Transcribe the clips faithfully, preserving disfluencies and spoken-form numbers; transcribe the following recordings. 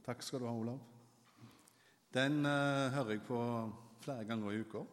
Takk skal du ha, Olav. Den uh, hører jeg på flere ganger i uka.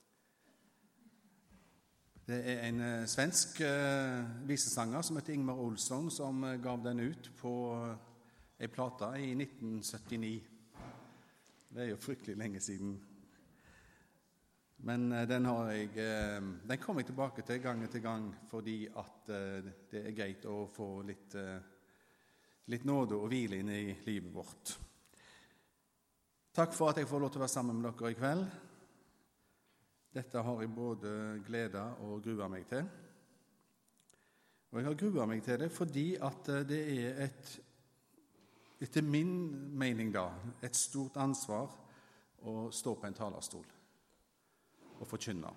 Det er en uh, svensk uh, visesanger som heter Ingmar Olsson, som uh, gav den ut på uh, en plate i nitten syttini. Det er jo fryktelig lenge siden. Men uh, den har jeg uh, den kommer jeg tilbake til gang etter gang, fordi at uh, det er greit å få litt uh, litt nåde og hvile inn i livet vårt. Takk for at jeg får lov til å være sammen med dere i kveld. Dette har jeg både gleda og grua meg til. Og jeg har grua meg til det fordi at det er et, etter min mening da, et stort ansvar å stå på en talerstol og forkynne.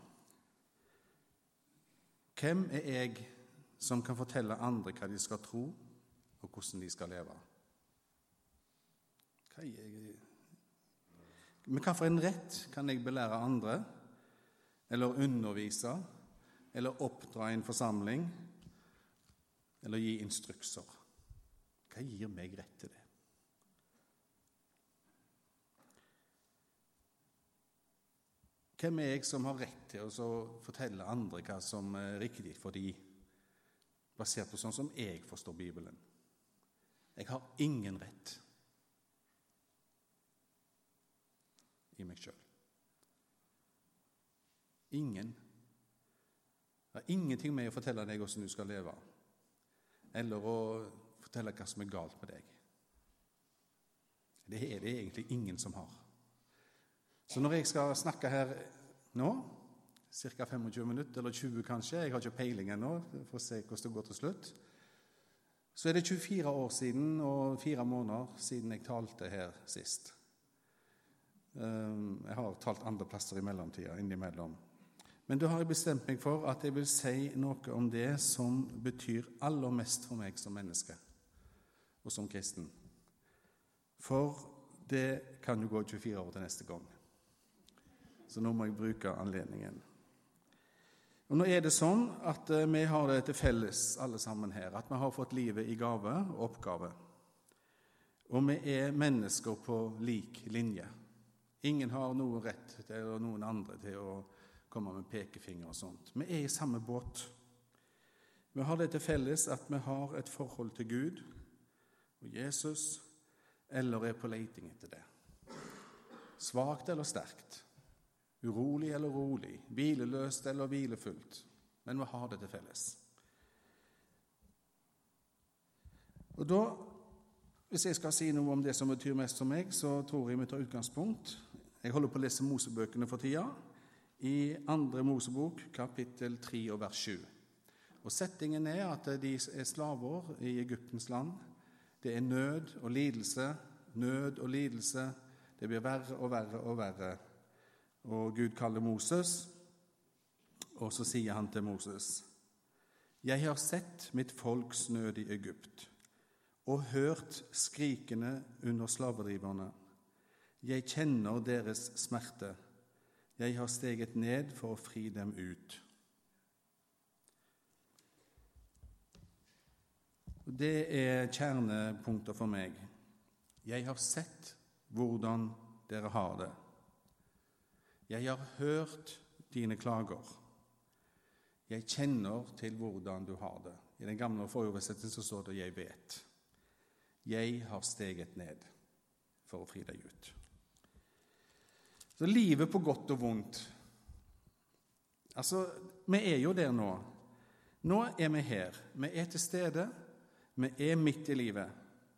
Hvem er jeg som kan fortelle andre hva de skal tro, og hvordan de skal leve? Hva er jeg? Med hva for en rett kan jeg belære andre, eller undervise, eller oppdra en forsamling, eller gi instrukser? Hva gir meg rett til det? Hvem er jeg som har rett til å fortelle andre hva som er riktig for de, basert på sånn som jeg forstår Bibelen? Jeg har ingen rett i meg selv. Ingen. Det har ingenting med å fortelle deg hvordan du skal leve, eller å fortelle hva som er galt med deg. Det er det egentlig ingen som har. Så når jeg skal snakke her nå, cirka tjuefem minutter, eller tjue kanskje, jeg har ikke peiling ennå, for å se hvordan det går til slutt, så er det tjuefire år siden og fire måneder siden jeg talte her sist. Jeg har talt andre plasser i mellomtiden, innimellom. Men da har jeg bestemt meg for at jeg vil si noe om det som betyr aller mest for meg som menneske og som kristen. For det kan jo gå tjuefire år til neste gang. Så nå må jeg bruke anledningen. Og nå er det sånn at vi har det til felles alle sammen her, at vi har fått livet i gave og oppgave. Og vi er mennesker på lik linje. Ingen har noen rett til, eller noen andre til å komme med pekefinger og sånt. Vi er i samme båt. Vi har det til felles at vi har et forhold til Gud og Jesus, eller er på leiting etter det. Svagt eller sterkt. Urolig eller rolig, hvileløst eller hvilefullt, men vi har det til felles. Og da, hvis jeg skal si noe om det som betyr mest for meg, så tror jeg vi tar utgangspunkt. Jeg holder på å lese Mosebøkene for tida, i andre Mosebok, kapittel tre og vers sju. Og settingen er at de er slaver i Egyptens land. Det er nød og lidelse, nød og lidelse. Det blir verre og verre og verre. Og Gud kaller Moses, og så sier han til Moses: «Jeg har sett mitt folks nød i Egypt, og hørt skrikene under slavedriverne. Jeg kjenner deres smerte. Jeg har steget ned for å fri dem ut.» Det er kjernepunkter for meg. Jeg har sett hvordan dere har det. Jeg har hørt dine klager. Jeg kjenner til hvordan du har det. I den gamle foroversettelsen så står det: «Jeg vet. Jeg har steget ned for å fri deg ut.» Så livet på godt og vondt. Altså, vi er jo der nå. Nå er vi her. Vi er til stede. Vi er midt i livet.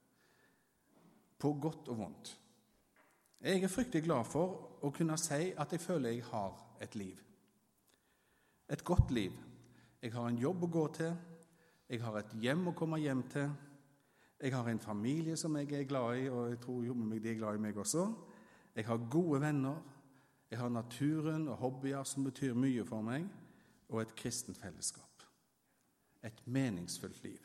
På godt og vondt. Jeg er fryktelig glad for å kunne si at jeg føler jeg har et liv. Et godt liv. Jeg har en jobb å gå til. Jeg har et hjem å komme hjem til. Jeg har en familie som jeg er glad i, og jeg tror jo med meg de er glad i meg også. Jeg har gode venner. Jeg har naturen og hobbyer som betyr mye for meg, og et kristent fellesskap. Et meningsfullt liv.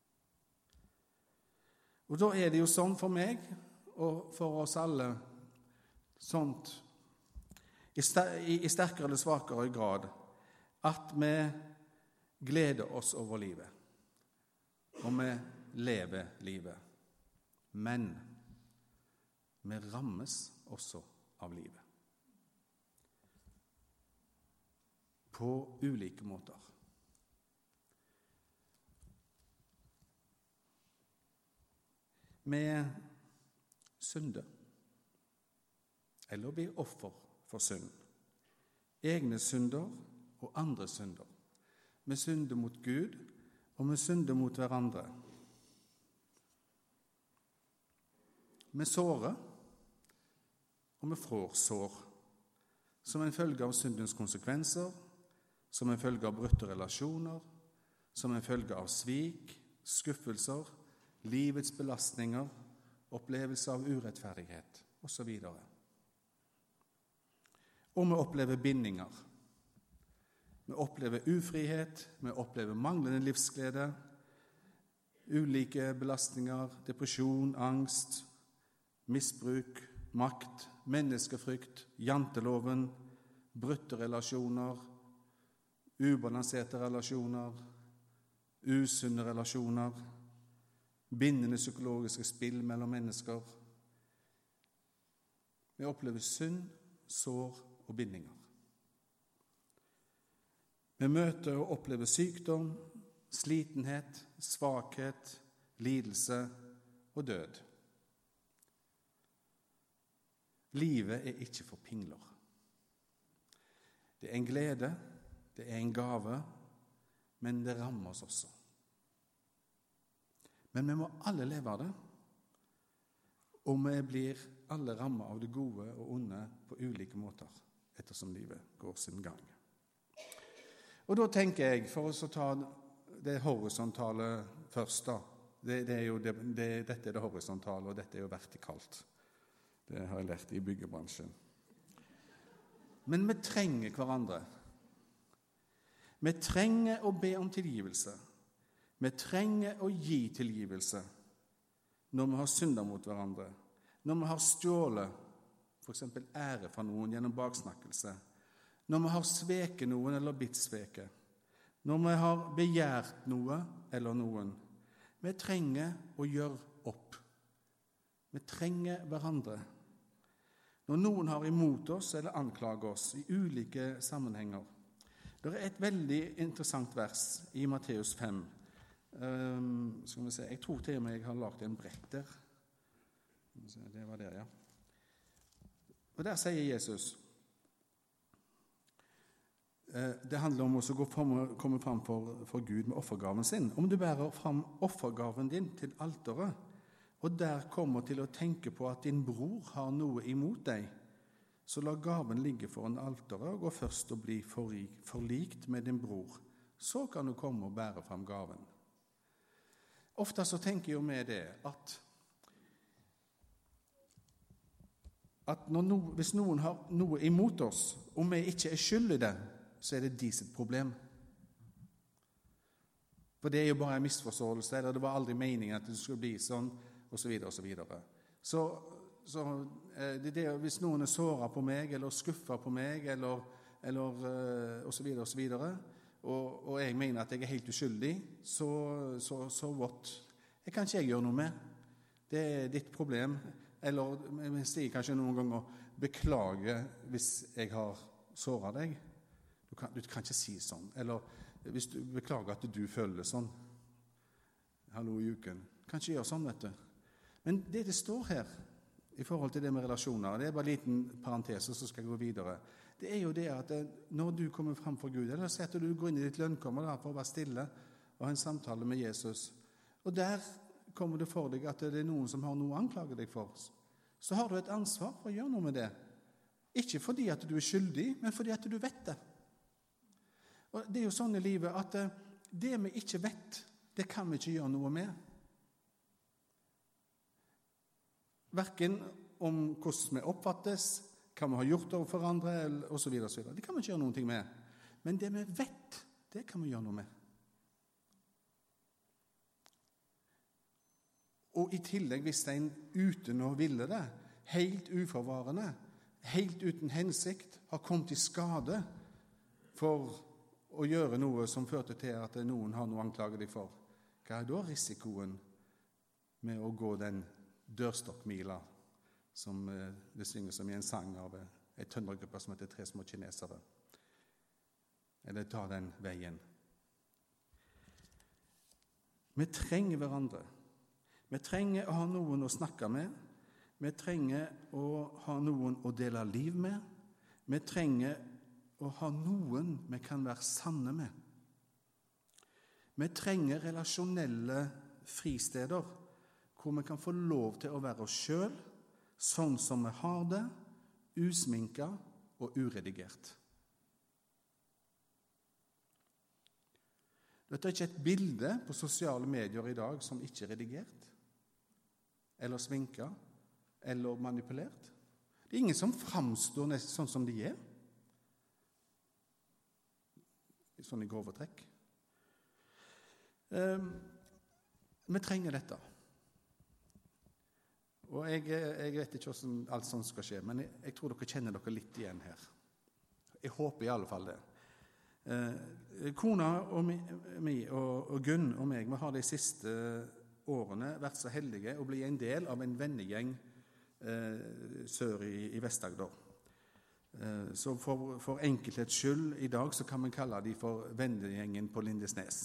Og da er det jo sånn for meg, og for oss alle, sånt, i sterkere eller svakere grad, at vi gleder oss over livet, og vi lever livet. Men vi rammes også av livet. På ulike måter. Vi synder, eller blir offer for synd. Egne synder og andre synder. Vi synder mot Gud, og vi synder mot hverandre. Vi sårer, og vi får sår, som en følge av syndens konsekvenser, som en følge av brutte relasjoner, som en følge av svik, skuffelser, livets belastninger, opplevelse av urettferdighet, og så videre. Og vi opplever bindinger. Vi opplever ufrihet, vi opplever manglende livsglede, ulike belastninger, depresjon, angst, misbruk, makt, menneskefrykt, janteloven, brutte relasjoner, ubalanserte relasjoner, usunne relasjoner, bindende psykologiske spill mellom mennesker. Vi opplever synd, sår og bindinger. Vi møter og opplever sykdom, slitenhet, svakhet, lidelse og død. Livet er ikke for pingler. Det er en glede, det er en gave, men det rammer oss også. Men vi må alle leve av det, og vi blir alle rammet av det gode og onde på ulike måter, ettersom livet går sin gang. Og da tenker jeg, for oss å ta det horisontale først da, det, det er jo det, det, dette er det horisontale, og dette er jo vertikalt. Det har jeg lært i byggebransjen. Men vi trenger hverandre. Vi trenger å be om tilgivelse. Vi trenger å gi tilgivelse når vi har syndet mot hverandre, når vi har stjålet, for eksempel ære fra noen gjennom baksnakkelse, når vi har sveket noen eller blitt sveket, når vi har begjært noe eller noen. Vi trenger å gjøre opp. Vi trenger hverandre. Når noen har imot oss eller anklager oss i ulike sammenhenger. Det er et veldig interessant vers i Matteus fem. Um, skal vi se, jeg tror til og med jeg har lagt en brett der. Det var der, ja. Og der sier Jesus, eh, det handler om å gå frem, komme fram for, for Gud med offergaven sin. Om du bærer fram offergaven din til alteret, og der kommer til å tenke på at din bror har noe imot deg, så la gaven ligge foran alteret og gå først og bli forlikt med din bror. Så kan du komme og bære fram gaven. Ofte så tenker jo vi det at, at når no, hvis noen har noe imot oss, og vi ikke er skyld i det, så er det de sitt problem. For det er jo bare en misforståelse, eller det var aldri meningen at det skulle bli sånn, og så videre, og så videre. Så, så det, det, hvis noen er såret på meg, eller skuffer på meg, eller, eller og så videre, og så videre, og, og jeg mener at jeg er helt uskyldig, så, så, så what? Det kan ikke jeg gjøre noe med. Det er ditt problem. Eller jeg sier kanskje noen ganger, beklage hvis jeg har såret deg. Du kan, du kan ikke si sånn. Eller hvis du beklager at du føler sånn. Hallo i uken. Kan ikke gjøre sånn, vet du. Men det det står her, i forhold til det med relasjoner, det er bare en liten parentes, så skal jeg gå videre. Det er jo det at når du kommer frem for Gud, eller si at du går inn i ditt lønnkommer der for å være stille og ha en samtale med Jesus, og der kommer det for deg at det er noen som har noe å anklage deg for, så har du et ansvar for å gjøre noe med det. Ikke fordi at du er skyldig, men fordi at du vet det. Og det er jo sånn i livet at det vi ikke vet, det kan vi ikke gjøre noe med. Hverken om hvordan vi oppfattes, hva vi har gjort overfor andre, og så videre, og så videre. Det kan vi ikke gjøre noe med. Men det vi vet, det kan vi gjøre noe med. Og i tillegg, hvis en uten å ville det, helt uforvarende, helt uten hensikt, har kommet i skade for å gjøre noe som førte til at noen har noe å anklage deg for, hva er da risikoen med å gå den dørstokkmila som eh, det synger som i en sang av eh, en tøndergruppe som heter Tre små kinesere. Eller ta den veien. Vi trenger hverandre. Vi trenger å ha noen å snakke med. Vi trenger å ha noen å dele liv med. Vi trenger å ha noen vi kan være sanne med. Vi trenger relasjonelle fristeder, hvor vi kan få lov til å være oss selv, sånn som vi har det, usminket og uredigert. Dette er ikke et bilde på sosiale medier i dag som ikke er redigert, eller sminket, eller manipulert. Det er ingen som framstår nesten sånn som de er. Sånn i grove trekk. Um, vi trenger dette. Og jeg, jeg vet ikke hvordan alt sånt skal skje, men jeg, jeg tror dere kjenner dere litt igjen her. Jeg håper i alle fall det. Uh, kona og, mi, mi, og, og Gunn og meg, vi har de siste årene vært så heldige å bli en del av en vennegjeng uh, sør i, i Vest-Agder. Uh, så for, for enkelhets skyld i dag så kan vi kalle de for vennegjengen på Lindesnes.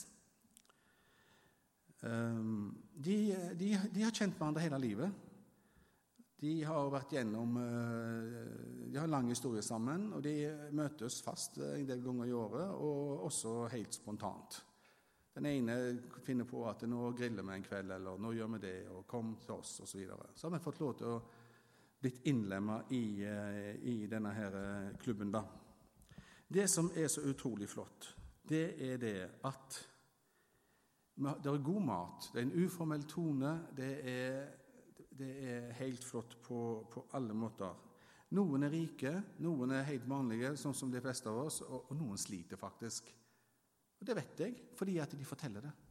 Um, de, de, de har kjent hverandre hele livet. De har vært gjennom, de har en lang historie sammen, og de møtes fast en del ganger i året, og også helt spontant. Den ene finner på at nå griller vi en kveld, eller nå gjør vi det, og kom til oss, og så videre. Så har vi fått lov til å bli innlemmet i, i denne her klubben da. Det som er så utrolig flott, det er det at det er god mat, det er en uformell tone, det er Det er helt flott på, på alle måter. Noen er rike, noen er helt vanlige, sånn som de fleste av oss, og, og noen sliter faktisk. Og det vet jeg, fordi at de forteller det.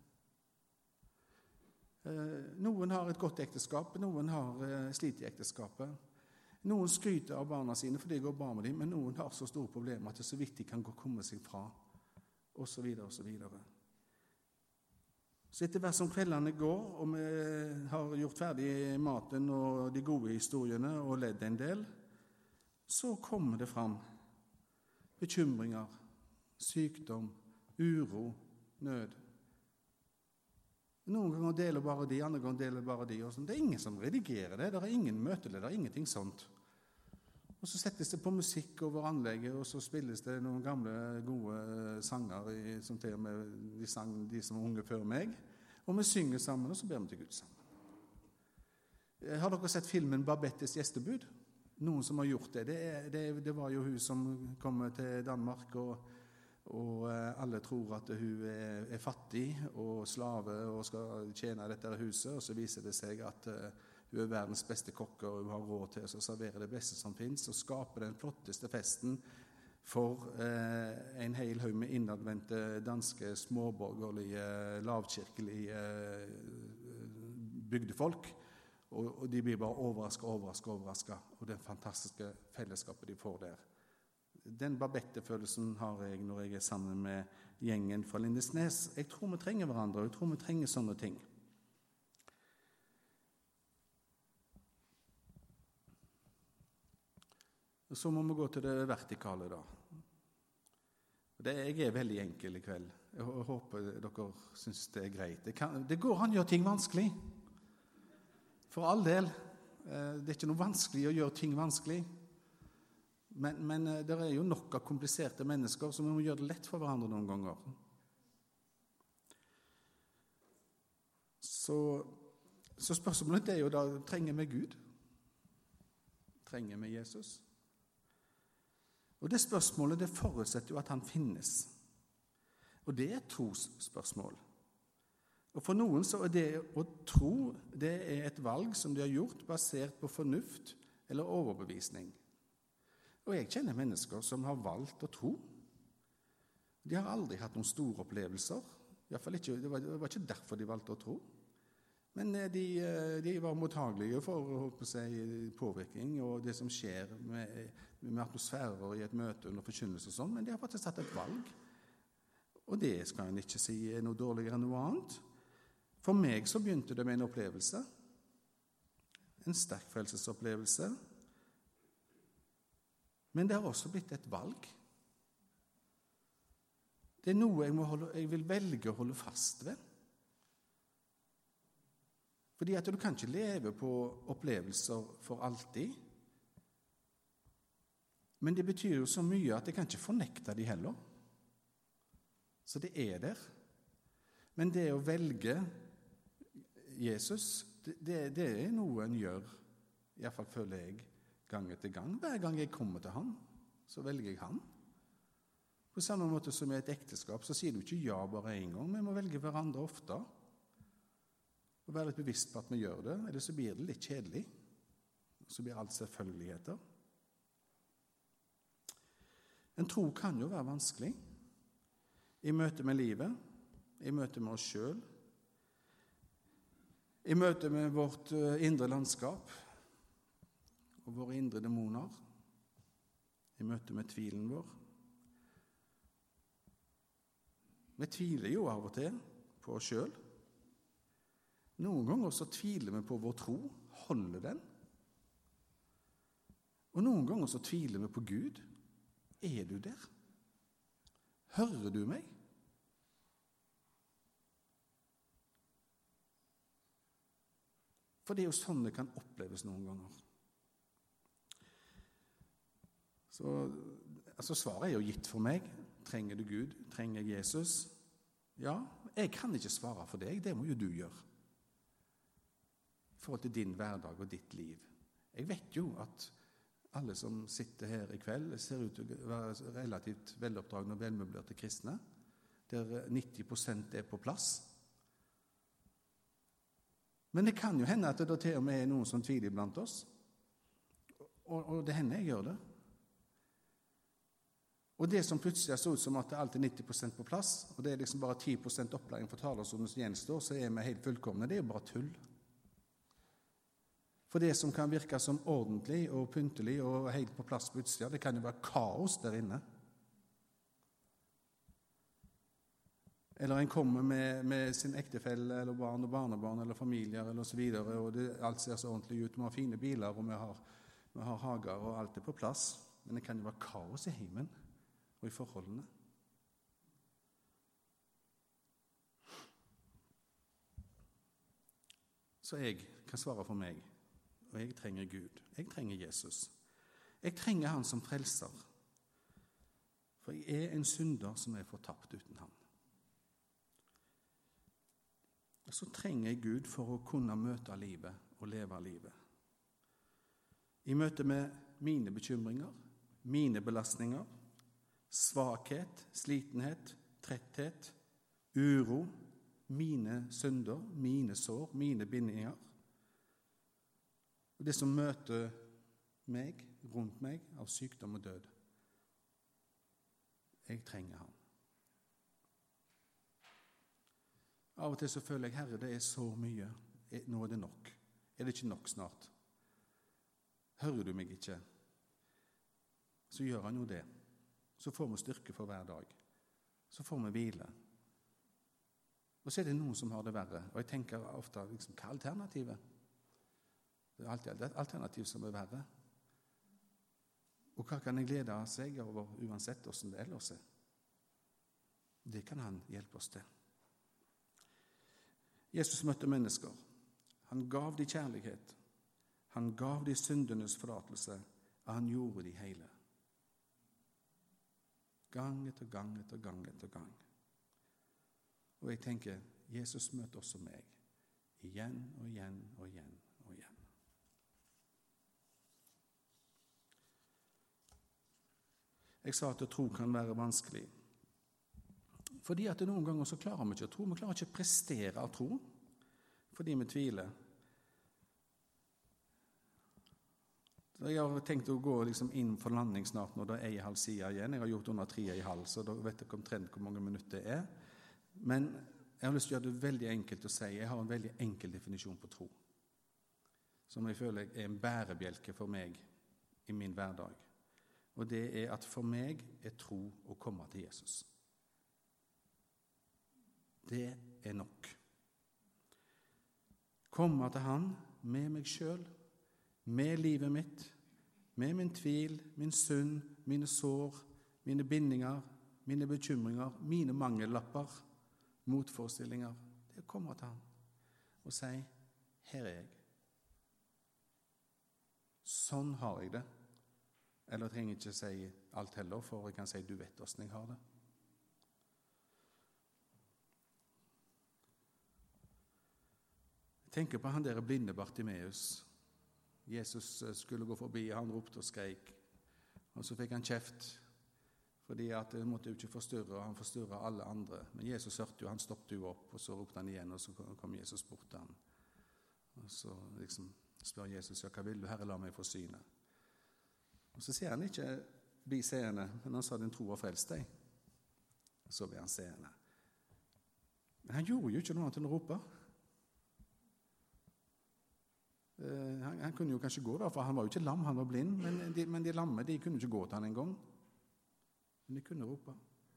Eh, noen har et godt ekteskap, noen har eh, slit i ekteskapet. Noen skryter av barna sine fordi det går bra med dem, men noen har så store problemer at det er så vidt de kan gå, komme seg fra, og så videre, og så videre. Så etter hvert som kveldene går, og vi har gjort ferdig maten og de gode historiene og ledd en del, så kommer det fram bekymringer, sykdom, uro, nød. Noen ganger deler bare de, andre ganger deler bare de. Og sånn. Det er ingen som redigerer det, det er ingen møteleder, ingenting sånt. Og så settes det på musikk over anlegget, og så spilles det noen gamle, gode sanger i, som til og med de sang de som var unge før meg. Og vi synger sammen, og så ber vi til Gud sammen. Har dere sett filmen Babettes gjestebud? Noen som har gjort det. Det, det, det var jo hun som kom til Danmark, og, og alle tror at hun er, er fattig og slave og skal tjene dette huset, og så viser det seg at hun er verdens beste kokk, og hun har råd til å servere det beste som finnes, og skape den flotteste festen for eh, en hel haug med innadvendte danske småborgerlige, lavkirkelige eh, bygdefolk, og, og de blir bare overrasket, overrasket, overrasket, og det fantastiske fellesskapet de får der. Den Babette-følelsen har jeg når jeg er sammen med gjengen fra Lindesnes. Jeg tror vi trenger hverandre, og jeg tror vi trenger sånne ting. Så må vi gå til det vertikale da. Det, jeg er veldig enkel i kveld. Jeg håper dere synes det er greit. Det, kan, det går an å gjøre ting vanskelig. For all del. Det er ikke noe vanskelig å gjøre ting vanskelig. Men, men det er jo nok av kompliserte mennesker, så vi må gjøre det lett for hverandre noen ganger. Så, så spørsmålet er jo da, trenger vi Gud? Trenger vi Jesus? Og det spørsmålet, det forutsetter jo at han finnes. Og det er et trosspørsmål. Og for noen så er det å tro, det er et valg som de har gjort basert på fornuft eller overbevisning. Og jeg kjenner mennesker som har valgt å tro. De har aldri hatt noen store opplevelser. I hvert fall ikke, det var, det var ikke derfor de valgte å tro. Men de, de var mottagelige for håper jeg, påvirkning og det som skjer med, med atmosfærer i et møte under forkynnelse og sånn, men de har faktisk tatt et valg. Og det skal en ikke si er noe dårligere enn noe annet. For meg så begynte det med en opplevelse. en sterk frelsesopplevelse, men det har også blitt et valg. Det er noe jeg, må holde, jeg vil velge å holde fast ved. Fordi at du kan ikke leve på opplevelser for alltid. Men det betyr jo så mye at jeg kan ikke fornekte de heller. Så det er der. Men det å velge Jesus, det, det, det er noe en gjør, i hvert fall føler jeg, gang etter gang. Hver gang jeg kommer til han, så velger jeg han. På samme måte som i et ekteskap, så sier du ikke ja bare en gang, men vi må velge hverandre ofte. Og være litt bevisst på at vi gjør det, eller så blir det litt kjedelig. Så blir alt selvfølgeligheter. En tro kan jo være vanskelig. I møte med livet, i møte med oss selv, i møte med vårt indre landskap og våre indre demoner, i møte med tvilen vår. Vi tviler jo av og til på oss selv. Noen ganger så tviler vi på vår tro, holder den. Og noen ganger så tviler vi på Gud. Er du der? Hører du meg? For det er jo sånn det kan oppleves noen ganger. Så altså svaret er jo gitt for meg. Trenger du Gud? Trenger jeg Jesus? Ja, jeg kan ikke svare for deg. Det må jo du gjøre. I forhold til din hverdag og ditt liv. Jeg vet jo at alle som sitter her i kveld ser ut til å være relativt veloppdragne og velmøblerte kristne, der nitti prosent er på plass. Men det kan jo hende at det til og med er noen som tviler blant oss, og, og det hender jeg gjør det. Og det som plutselig så ut som at det alltid er nitti prosent på plass, og det er liksom bare ti prosent opplæring for talerstolen som gjenstår, så er vi helt fullkomne. Det er jo bare tull. For det som kan virke som ordentlig og pyntelig og helt på plass på utsida, det kan jo være kaos der inne. Eller en kommer med, med sin ektefelle eller barn og barnebarn eller familier eller så videre, og det, alt ser så ordentlig ut. Vi har fine biler, og vi har, vi har hager, og alt er på plass. Men det kan jo være kaos i heimen og i forholdene. Så jeg kan svare for meg. Og jeg trenger Gud. Jeg trenger Jesus. Jeg trenger han som frelser. For jeg er en synder som er fortapt uten han. Og så trenger jeg Gud for å kunne møte livet og leve livet. I møte med mine bekymringer, mine belastninger, svakhet, slitenhet, tretthet, uro, mine synder, mine sår, mine bindinger. Og det som møter meg, rundt meg, av sykdom og død. Jeg trenger han. Av og til så føler jeg, Herre, det er så mye. Nå er det nok. Er det ikke nok snart? Hører du meg ikke? Så gjør han jo det. Så får vi styrke for hver dag. Så får vi hvile. Og så er det noen som har det verre. Og jeg tenker ofte, liksom, hva er alternativet? Det er alltid et alternativ som er verre. Og hva kan jeg glede seg over uansett hvordan det ellers er? Det kan han hjelpe oss til. Jesus møtte mennesker. Han gav de kjærlighet. Han gav de syndenes forlatelse, og han gjorde de hele. Gang etter gang etter gang etter gang. Og jeg tenker, Jesus møter også meg. Igjen og igjen og igjen og igjen. Jeg sa at tro kan være vanskelig. Fordi at noen ganger så klarer vi ikke å tro. Vi klarer ikke å prestere av tro, fordi vi tviler. Så jeg har tenkt å gå liksom inn for landing snart når det er en halv side igjen. Jeg har gjort under tre og en halv, så da vet jeg omtrent hvor mange minutter det er. Men jeg har lyst til å gjøre det veldig enkelt å si. Jeg har en veldig enkel definisjon på tro, som jeg føler er en bærebjelke for meg i min hverdag. Og det er at for meg er tro å komme til Jesus. Det er nok. Komme til han med meg selv med livet mitt, med min tvil, min synd, mine sår, mine bindinger, mine bekymringer, mine mangellapper, motforestillinger. Det kommer til han og si, her er jeg. Sånn har jeg det. Eller jeg trenger ikke si alt heller, for jeg kan si, du vet hvordan jeg har det. Jeg tenker på han der blinde Bartimeus. Jesus skulle gå forbi, han ropte og skrek. Og så fikk han kjeft, fordi at han måtte jo ikke forstyrre, og han forstyrret alle andre. Men Jesus hørte jo, han stoppte jo opp, og så ropte han igjen, og så kom Jesus bort til han. Og så liksom spør Jesus, ja, hva vil du, Herre, la meg få syne? Og så sier han ikke, bli seende, men han sa, din tro har frelst deg. Og så ble han seende. Men han gjorde jo ikke noe til å rope. Han, han kunne jo kanskje gå da, for han var jo ikke lam, han var blind, men de, men de lamme, de kunne ikke gå til han en gang. Men de kunne rope.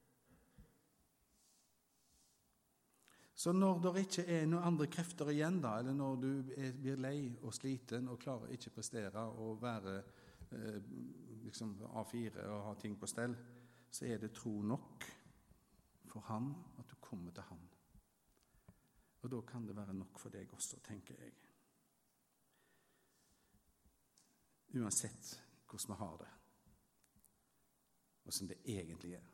Så når det ikke er noen andre krefter igjen da, eller når du er, blir lei og sliten og klarer ikke prestere og være eh, liksom A fire og ha ting på stell, så er det tro nok for han at du kommer til han. Og da kan det være nok for deg også, tenker jeg. Uansett hvordan vi har det, hvordan det egentlig er.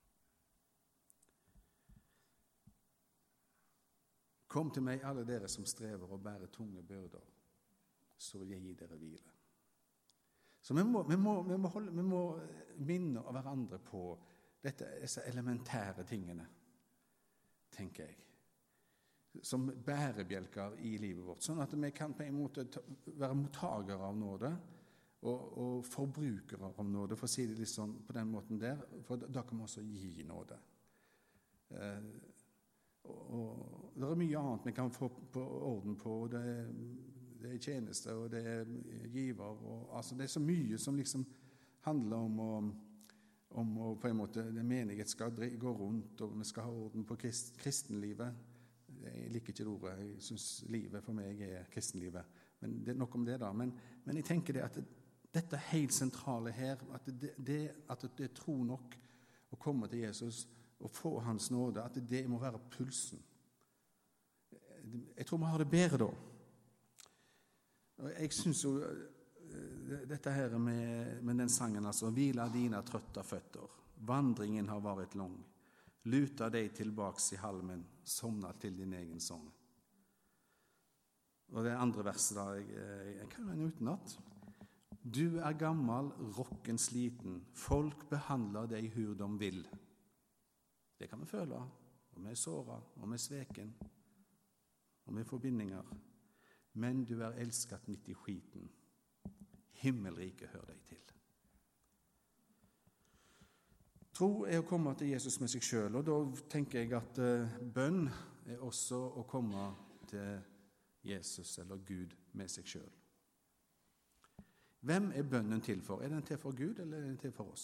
Kom til meg, alle dere som strever og bærer tunge byrder, så vil jeg gi dere hvile. Så vi må, vi må, vi må, holde, vi må minne hverandre på dette, disse elementære tingene, tenker jeg, som bærebjelker i livet vårt, sånn at vi kan på en måte være mottagere av nåde, Og, og forbrukere av nåde, for å si det liksom på den måten der, for da kan man også gi nåde. Eh, og, og det er mye annet vi kan få på orden på, det er, det er tjeneste, og det er giver, og altså det er så mye som liksom handler om å, om å på en måte, det menighet skal gå rundt, og vi skal ha orden på krist, kristenlivet. Jeg liker ikke det ordet, jeg synes livet for meg er kristenlivet, men det er nok om det da, men, men jeg tenker det at det, dette helt sentrale her, at det, det, at det er tro nok å komme til Jesus og få hans nåde, at det må være pulsen. Jeg tror vi har det bedre da. Og jeg synes jo dette her med, med den sangen, altså, hvila dine trøtte føtter, vandringen har vært lang, luta deg tilbaks i halmen, somna til din egen sång. Og det andre verset da, jeg, jeg kan jo en utenat. Du er gammel, rocken sliten, folk behandler deg hur de vil. Det kan vi føle, og vi er såret, og vi er sveken, og vi får bindinger. Men du er elsket midt i skiten. Himmelrike hør deg til. Tro er å komme til Jesus med seg selv, og da tenker jeg at uh, bønn er også å komme til Jesus eller Gud med seg selv. Hvem er bønnen til for? Er den til for Gud, eller er den til for oss?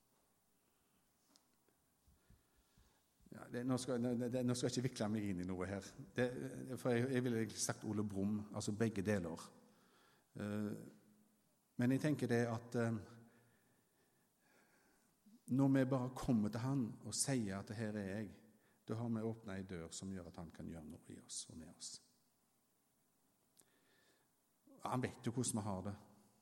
Ja, det, nå, skal, det, nå skal jeg ikke vikle meg inn i noe her. Det, for jeg, jeg ville sagt Ole Brumm, altså begge deler. Uh, men jeg tenker det at uh, når vi bare kommer til han og sier at her er jeg, da har vi åpnet en dør som gjør at han kan gjøre noe i oss og med oss. Han vet jo hvordan vi har det.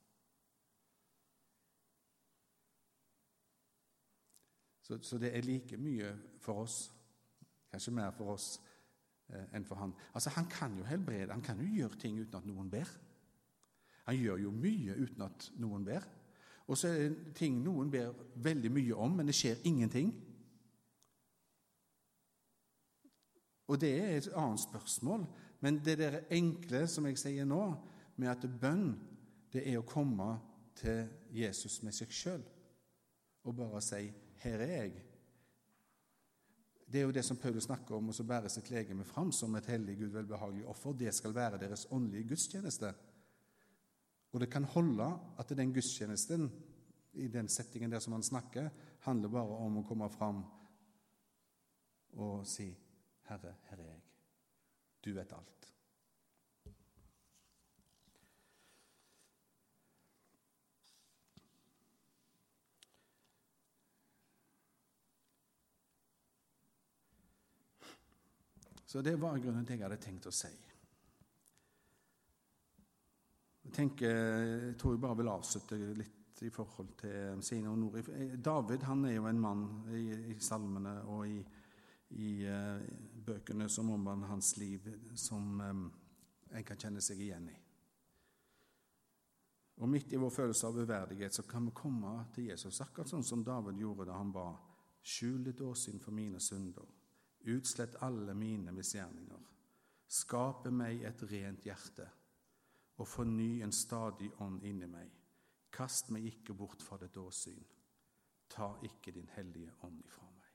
Så, så det er like mye for oss, kanskje mer for oss eh, enn for han. Altså, han kan jo helbrede, han kan jo gjøre ting uten at noen ber. Han gjør jo mye uten at noen ber. Og så er det ting noen ber veldig mye om, men det skjer ingenting. Og det er et annet spørsmål, men det der enkle som jeg sier nå, med at bønn, det er å komme til Jesus med seg selv, og bare si, her er jeg. Det er jo det som Paulus snakker om, og så bærer sitt legeme fram som et hellig Gud velbehagelig offer. Det skal være deres åndelige gudstjeneste. Og det kan holde at den gudstjenesten, i den settingen der som han snakker, handler bare om å komme fram og si, Herre, her er jeg. Du vet alt. Så det var grunnen til jeg hadde tenkt å si. Jeg, tenker, jeg tror jeg bare vil avslutte litt i forhold til sine ord. David, han er jo en mann i, i salmene og i, i uh, bøkene som omhandler hans liv, som um, en kan kjenne seg igjen i. Og midt i vår følelse av uverdighet så kan vi komme til Jesus, akkurat sånn som David gjorde da han ba: skjul ditt åsyn for mine synder, utslett alle mine misgjerninger, skape meg et rent hjerte, og forny en stadig ånd inni meg. Kast meg ikke bort fra ditt åsyn, ta ikke din hellige ånd ifra meg.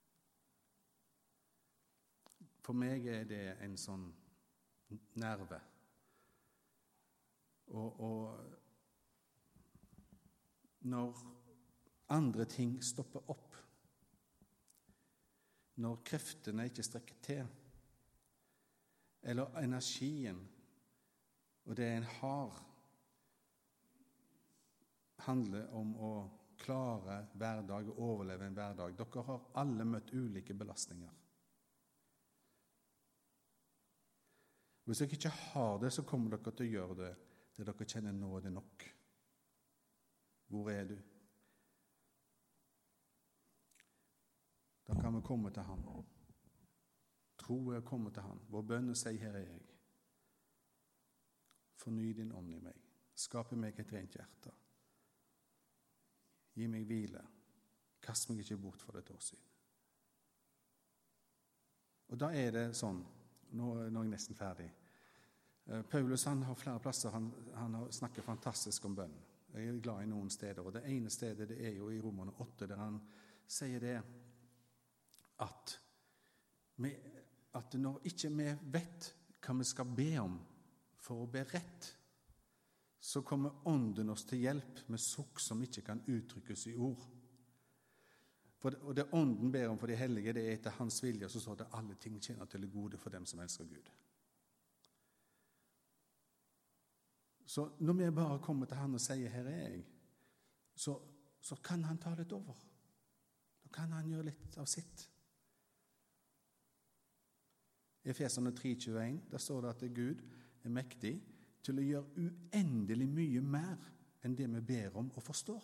For meg er det en sånn nerve. Og, og når andre ting stopper opp, når kreftene ikke strekker til, eller energien, og det en har, handler om å klare hverdag og overleve en hverdag. Dere har alle møtt ulike belastninger. Hvis dere ikke har det, så kommer dere til å gjøre det det dere kjenner nå er det nok. Hvor er du? Da kan vi komme til Han. Tro er å komme til Han. Vår bønn sier: her er jeg. Forny din ånd i meg. Skape meg et rent hjerte. Gi meg hvile. Kast meg ikke bort fra ditt åsyn. Og da er det sånn, nå, nå er jeg nesten ferdig. Paulus han har flere plasser, han, han har snakket fantastisk om bønn. Jeg er glad i noen steder, og det ene stedet det er jo i Romerne åtte, der han sier det at, vi, at når ikke vi vet hva vi skal be om for å be rett, så kommer ånden oss til hjelp med sukk som ikke kan uttrykkes i ord. For det, og det ånden ber om for de hellige, det er etter hans vilje, og så står det: alle ting tjener til det gode for dem som elsker Gud. Så når vi bare kommer til Han og sier: her er jeg, så, så kan Han ta litt over. Da kan Han gjøre litt av sitt. I Efeserne tre tjueen, der står det at Gud er mektig til å gjøre uendelig mye mer enn det vi ber om og forstår.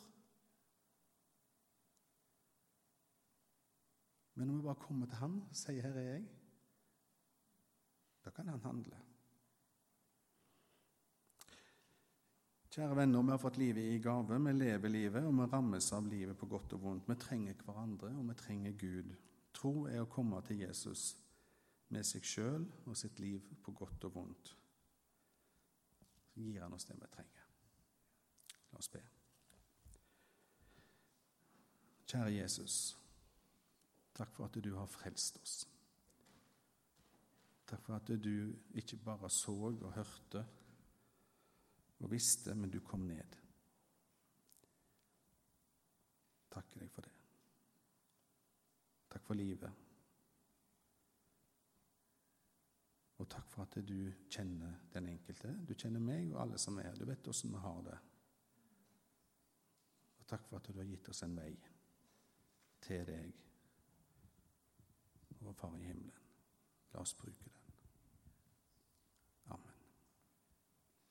Men når vi bare kommer til Han og sier: her er jeg, da kan Han handle. Kjære venner, vi har fått livet i gave, vi lever livet, og vi rammes av livet på godt og vondt. Vi trenger hverandre, og vi trenger Gud. Tro er å komme til Jesus med seg selv og sitt liv på godt og vondt. Så gir Han oss det vi trenger. La oss be. Kjære Jesus, takk for at du har frelst oss. Takk for at du ikke bare så og hørte og visste, men du kom ned. Takk deg for det. Takk for livet. Og takk for at du kjenner den enkelte. Du kjenner meg og alle som er her. Du vet hvordan vi har det. Og takk for at du har gitt oss en vei til deg, vår Far i himmelen. La oss bruke det.